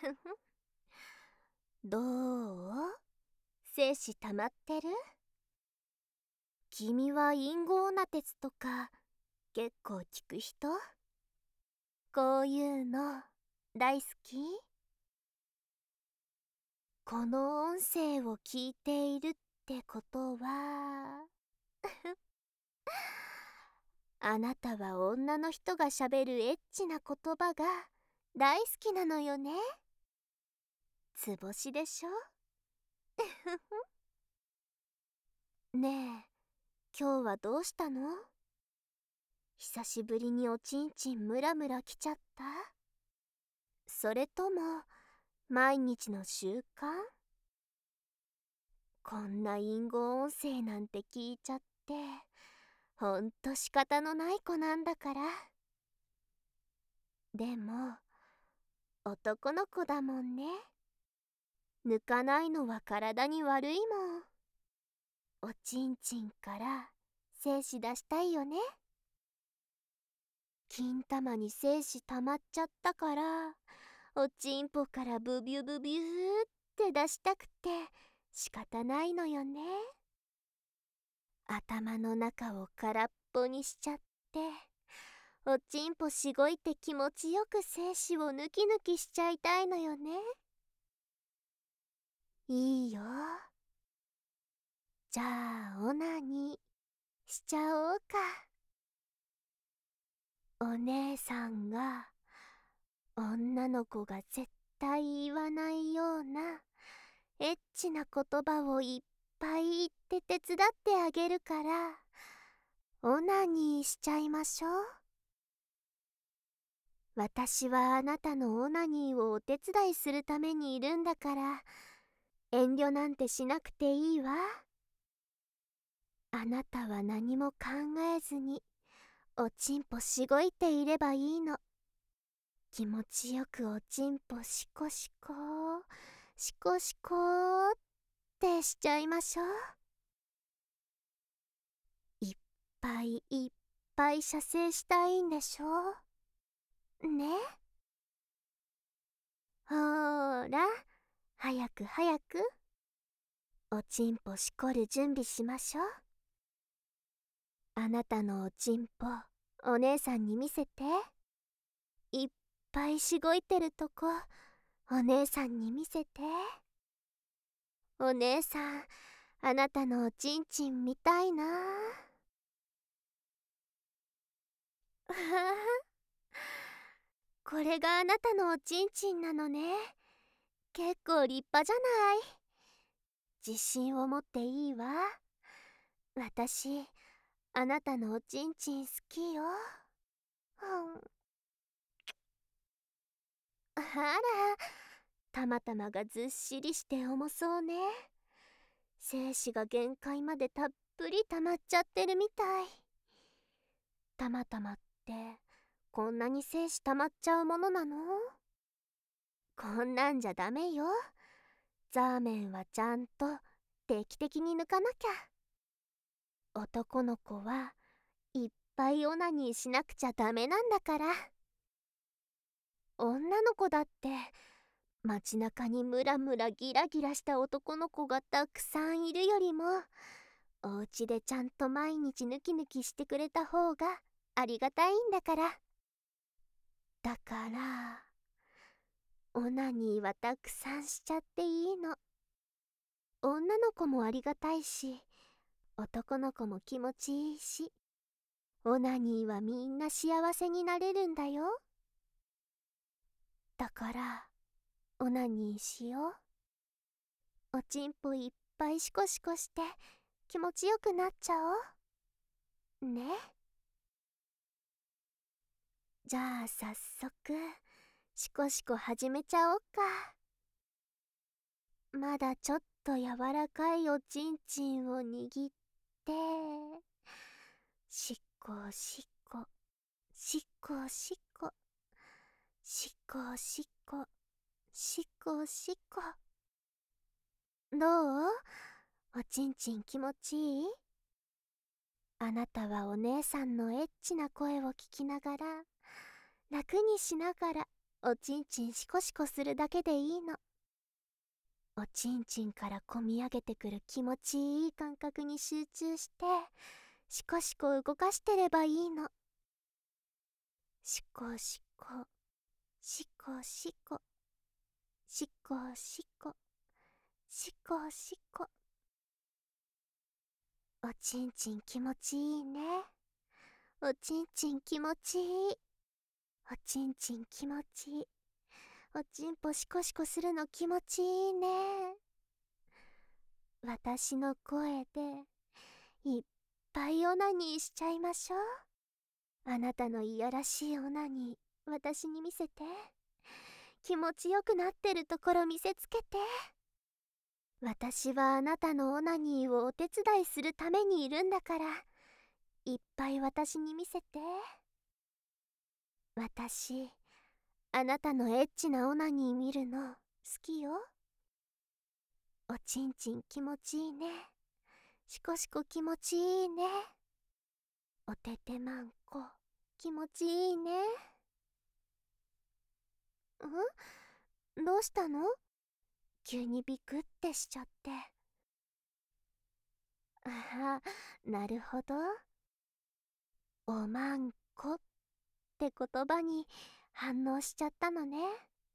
どう？精子溜まってる？君は陰号な鉄とか結構聞く人？こういうの大好き？この音声を聞いているってことはあなたは女の人がしゃべるエッチな言葉が大好きなのよね。つぼしでしょ？ねえ、今日はどうしたの？久しぶりにおちんちんムラムラきちゃった？それとも毎日の習慣？こんな隠語音声なんて聞いちゃってほんと仕方のない子なんだから。でも男の子だもんね。抜かないのは体に悪いもん。おちんちんから精子出したいよね。金玉に精子溜まっちゃったからおちんぽからブビュブビューって出したくて仕方ないのよね。頭の中を空っぽにしちゃっておちんぽしごいて気持ちよく精子を抜き抜きしちゃいたいのよね。いいよ。じゃあオナニーしちゃおうか。お姉さんが女の子が絶対言わないようなエッチな言葉をいっぱい言って手伝ってあげるからオナニーしちゃいましょう。私はあなたのオナニーをお手伝いするためにいるんだから遠慮なんてしなくていいわ。あなたは何も考えずにおちんぽしごいていればいいの。気持ちよくおちんぽシコシコシコシコってしちゃいましょう。いっぱいいっぱい射精したいんでしょね。ほーら早く早くおちんぽしこる準備しましょう。あなたのおちんぽお姉さんに見せて。いっぱいしごいてるとこお姉さんに見せて。お姉さんあなたのおちんちん見たいな。あこれがあなたのおちんちんなのね。結構立派じゃない。自信を持っていいわ。私あなたのおちんちん好きよ。あらたまたまがずっしりして重そうね。精子が限界までたっぷり溜まっちゃってるみたい。たまたまってこんなに精子溜まっちゃうものなの？こんなんじゃダメよ。ザーメンはちゃんと定期的に抜かなきゃ。男の子はいっぱいオナニーしなくちゃダメなんだから。女の子だって街中にムラムラギラギラした男の子がたくさんいるよりもお家でちゃんと毎日ヌキヌキしてくれた方がありがたいんだから。だからオナニーはたくさんしちゃっていいの。女の子もありがたいし男の子も気持ちいいしオナニーはみんな幸せになれるんだよ。だからオナニーしよう。おちんぽいっぱいシコシコして気持ちよくなっちゃおうね。じゃあ早速シコシコ始めちゃおうか。まだちょっと柔らかいおちんちんを握ってしっこしっこしっこしっこしっこしっこしっこしっこ。どう？おちんちん気持ちいい？あなたはお姉さんのエッチな声を聞きながら楽にしながらおちんちんシコシコするだけでいいの。おちんちんからこみ上げてくる気持ちいい感覚に集中してシコシコ動かしてればいいの。シコシコシコシコシコシコシコシコ。おちんちん気持ちいいね。おちんちん気持ちいい。おちんちん気持ちいい。おちんぽシコシコするの気持ちいいね。私の声でいっぱいオナニーしちゃいましょう。あなたのいやらしいオナニー私に見せて。気持ちよくなってるところ見せつけて。私はあなたのオナニーをお手伝いするためにいるんだから、いっぱい私に見せて。私あなたのエッチなオナニー見るの好きよ。おちんちん気持ちいいね。シコシコ気持ちいいね。おててまんこ気持ちいいね。どうしたの？急にビクってしちゃって。ああ、なるほど。おまんこって言葉に反応しちゃったのね。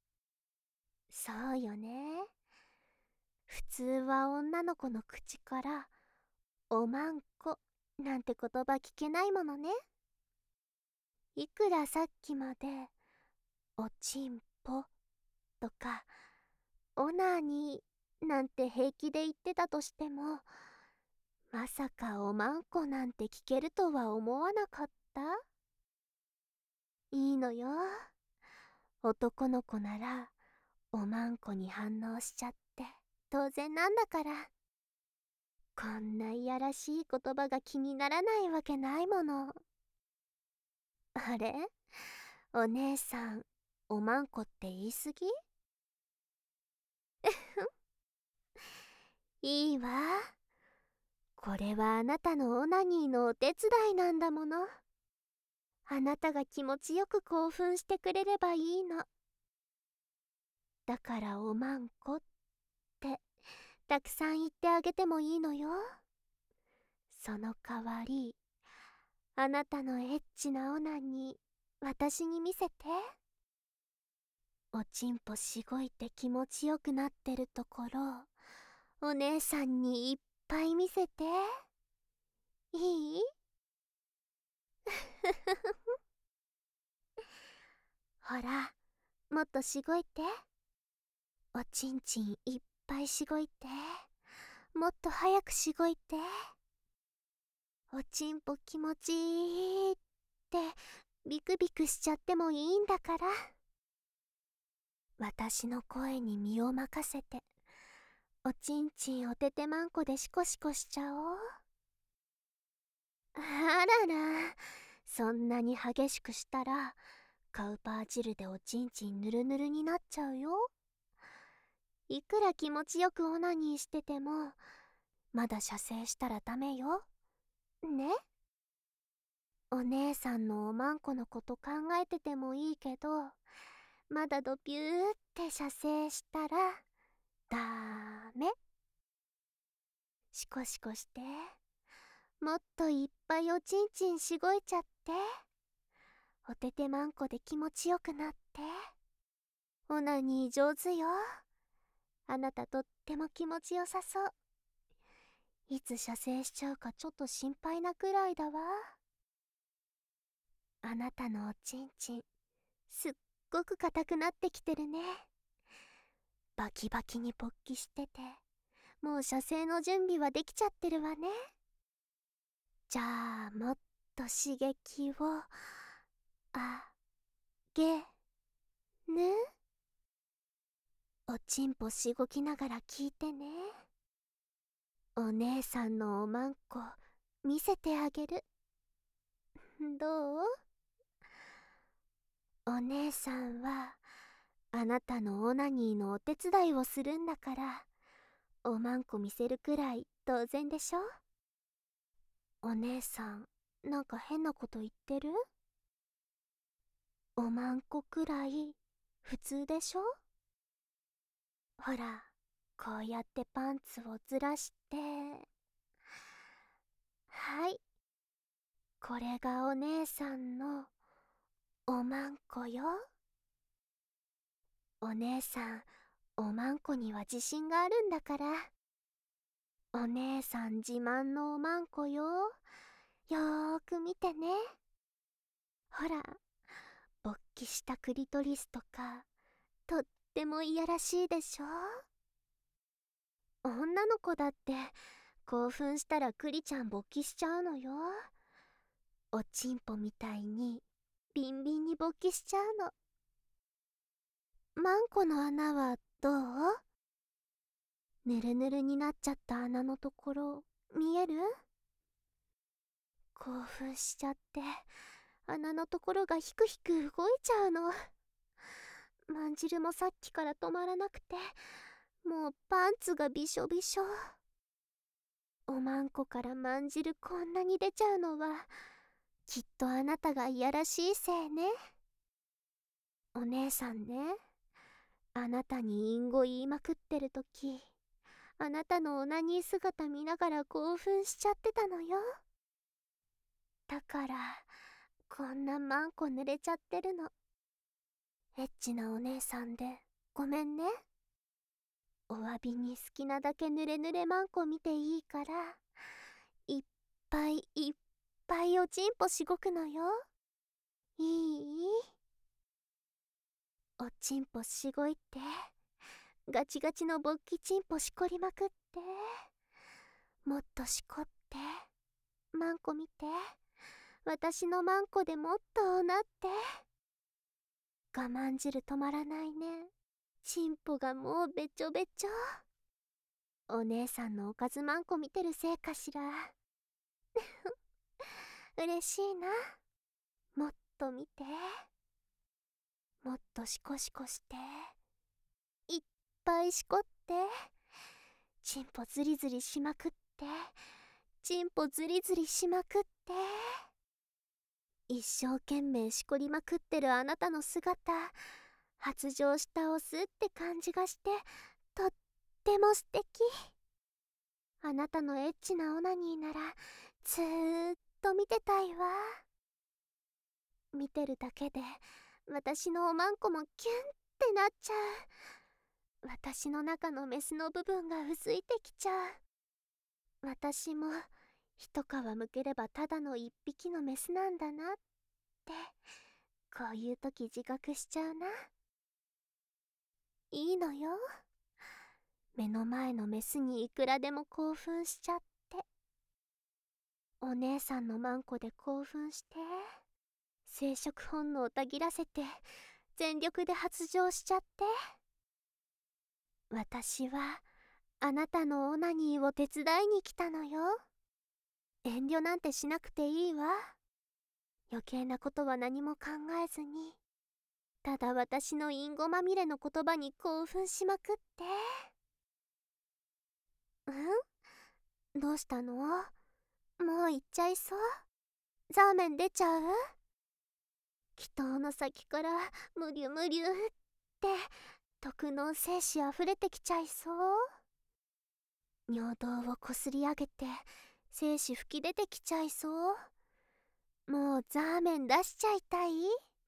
そうよね。普通は女の子の口からおまんこなんて言葉聞けないものね。いくらさっきまでおちんぽとかオナニーなんて平気で言ってたとしても、まさかおまんこなんて聞けるとは思わなかった。いいのよ。男の子ならおまんこに反応しちゃって当然なんだから。こんないやらしい言葉が気にならないわけないもの。あれ、お姉さんおまんこって言い過ぎ？いいわ。これはあなたのオナニーのお手伝いなんだもの。あなたが気持ちよく興奮してくれればいいの。だからおまんこってたくさん言ってあげてもいいのよ。その代わりあなたのエッチなオナニー私に見せて。おちんぽしごいて気持ちよくなってるところお姉さんにいっぱい見せて。いい？ほら、もっとしごいて。おちんちんいっぱいしごいて。もっと早くしごいて。おちんぽ気持ちいいってビクビクしちゃってもいいんだから。私の声に身を任せておちんちんおててまんこでシコシコしちゃおう。あらら、そんなに激しくしたらカウパー汁でおちんちんぬるぬるになっちゃうよ。いくら気持ちよくオナニーしててもまだ射精したらダメよ。ね？お姉さんのおまんこのこと考えててもいいけど、まだドピューって射精したらダメ。シコシコして、もっといっぱいおちんちんしごいちゃって、おててまんこで気持ちよくなって。オナニー上手よ。あなたとっても気持ちよさそう。いつ射精しちゃうかちょっと心配なくらいだわ。あなたのおちんちんすっごく硬くなってきてるね。バキバキに勃起してて、もう射精の準備はできちゃってるわね。じゃあもっと刺激をあげぬ。おちんぽしごきながら聞いてね。お姉さんのおまんこ見せてあげる。どう？お姉さんはあなたのオナニーのお手伝いをするんだから、おまんこ見せるくらい当然でしょ。お姉さんなんか変なこと言ってる？おまんこくらい普通でしょ？ほら、こうやってパンツをずらして、はい、これがお姉さんのおまんこよ。お姉さん、おまんこには自信があるんだから。お姉さん自慢のおまんこよ。よーく見てね。ほら、勃起したクリトリスとか、とってもいやらしいでしょ？女の子だって興奮したらクリちゃん勃起しちゃうのよ。おちんぽみたいにビンビンに勃起しちゃうの。マンコの穴はどう？ぬるぬるになっちゃった穴のところ見える？興奮しちゃって穴のところがヒクヒク動いちゃうの。まんじるもさっきから止まらなくて、もうパンツがびしょびしょ。おまんこからまんじるこんなに出ちゃうのはきっとあなたがいやらしいせいね。お姉さんね、あなたに隠語言いまくってるとき、あなたのオナニー姿見ながら興奮しちゃってたのよ。だからこんなマンコ濡れちゃってるの。エッチなお姉さんでごめんね。お詫びに好きなだけ濡れ濡れマンコ見ていいから、いっぱいいっぱいおちんぽしごくのよ。いい？おちんぽしごいて、ガチガチの勃起チンポしこりまくって、もっとしこって、マンコ見て、私のマンコでもっとなって。我慢汁止まらないね。チンポがもうべちょべちょ。お姉さんのおかずマンコ見てるせいかしら。嬉しいな。もっと見て、もっとシコシコして、いっぱいしこって、チンポズリズリしまくって、チンポズリズリしまくって。一生懸命しこりまくってるあなたの姿、発情したオスって感じがして、とっても素敵。あなたのエッチなオナニーならずーっと見てたいわ。見てるだけで私のおまんこもキュンってなっちゃう。私の中のメスの部分がうずいてきちゃう。私も一皮むければただの一匹のメスなんだなってこういう時自覚しちゃうな。いいのよ、目の前のメスにいくらでも興奮しちゃって。お姉さんのマンコで興奮して生殖本能をたぎらせて全力で発情しちゃって。私はあなたのオナニーを手伝いに来たのよ。遠慮なんてしなくていいわ。余計なことは何も考えずに、ただ私のインゴまみれの言葉に興奮しまくって。どうしたの？もう行っちゃいそう？ザーメン出ちゃう？祈祷の先からムリュムリュって特能精子あふれてきちゃいそう。尿道をこすり上げて精子吹き出てきちゃいそう。もうザーメン出しちゃいたい？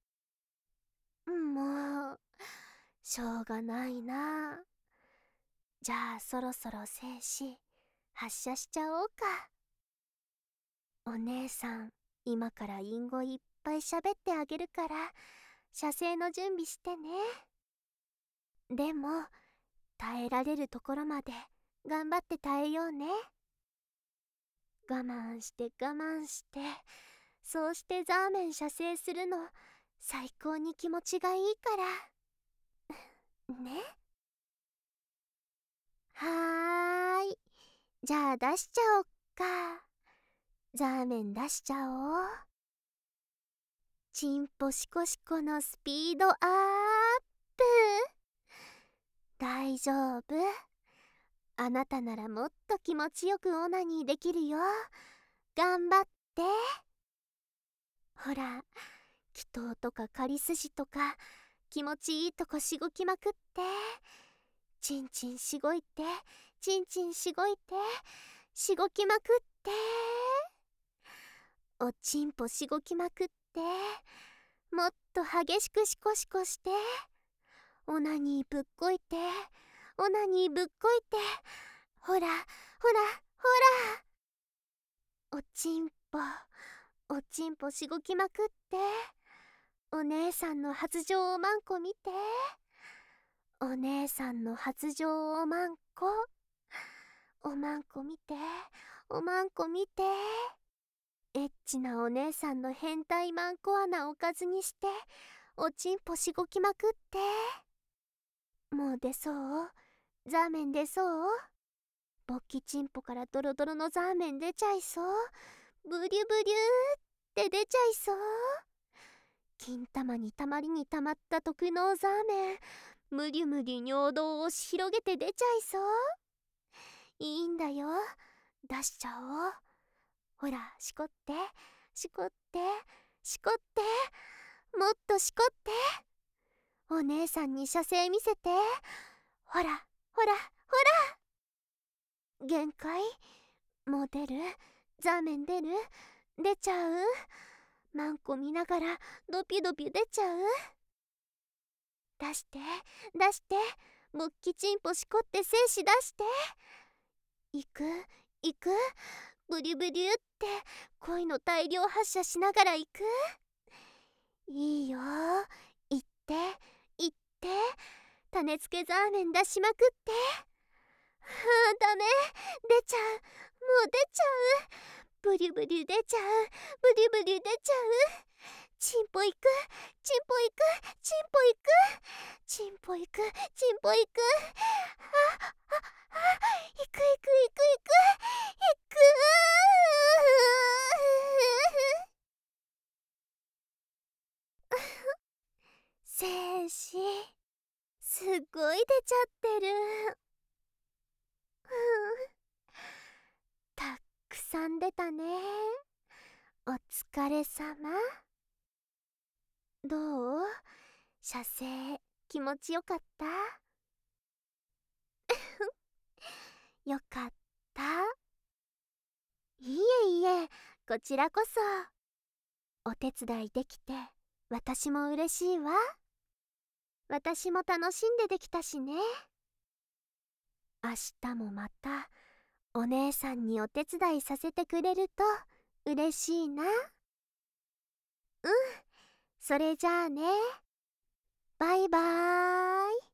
もうしょうがないな。じゃあそろそろ精子発射しちゃおうか。お姉さん、今から隠語いっぱい喋ってあげるから射精の準備してね。でも耐えられるところまで頑張って耐えようね。我慢して我慢して、そうしてザーメン射精するの最高に気持ちがいいからね。はーい、じゃあ出しちゃおっか。ザーメン出しちゃおう。チンポシコシコのスピードアップ。大丈夫、あなたならもっと気持ちよくオナニーできるよ。頑張って。ほら、祈祷とか仮筋とか気持ちいいとこしごきまくって、ちんちんしごいて、ちんちんしごいて、しごきまくって、おちんぽしごきまくって、もっと激しくシコシコして、オナニーぶっこいて、オナニーぶっこいて、ほらほらほら、おちんぽおちんぽしごきまくって、お姉さんの発情おまんこ見て、お姉さんの発情おまんこ、おまんこ見て、おまんこ見て、エッチなお姉さんの変態マンコ穴おかずにして、おちんぽしごきまくって、もう出そう、ザーメン出そう、勃起チンポからドロドロのザーメン出ちゃいそう、ブリュブリューって出ちゃいそう、金玉にたまりにたまった特納ザーメン、むりゅむりゅ尿道を押し広げて出ちゃいそう。いいんだよ、出しちゃおう。ほら、しこってしこってしこって、もっとしこって、お姉さんに射精見せて、ほらほらほら、限界、もう出る、ザーメン出る、出ちゃう、マンコ見ながらドピドピ出ちゃう、出して出して、勃起チンポしこって精子出して、いくいく、ブリュブリュって恋の大量発射しながら行く、いいよ、行って行って、種付けザーメン出しまくって、ダメ、出ちゃう、もう出ちゃう、ブリュブリュ出ちゃう、ブリュブリュ出ちゃう、チンポ行く、チンポ行く、チンポ行く、チンポ行く、チンポ行く、行く行く行く行く行く、精子すっごい出ちゃってる。たくさん出たね。お疲れさま。どう？射精気持ちよかった？よかった。いえいえ、こちらこそ。お手伝いできて私も嬉しいわ。私も楽しんでできたしね。明日もまたお姉さんにお手伝いさせてくれると嬉しいな。うん、それじゃあね。バイバーイ。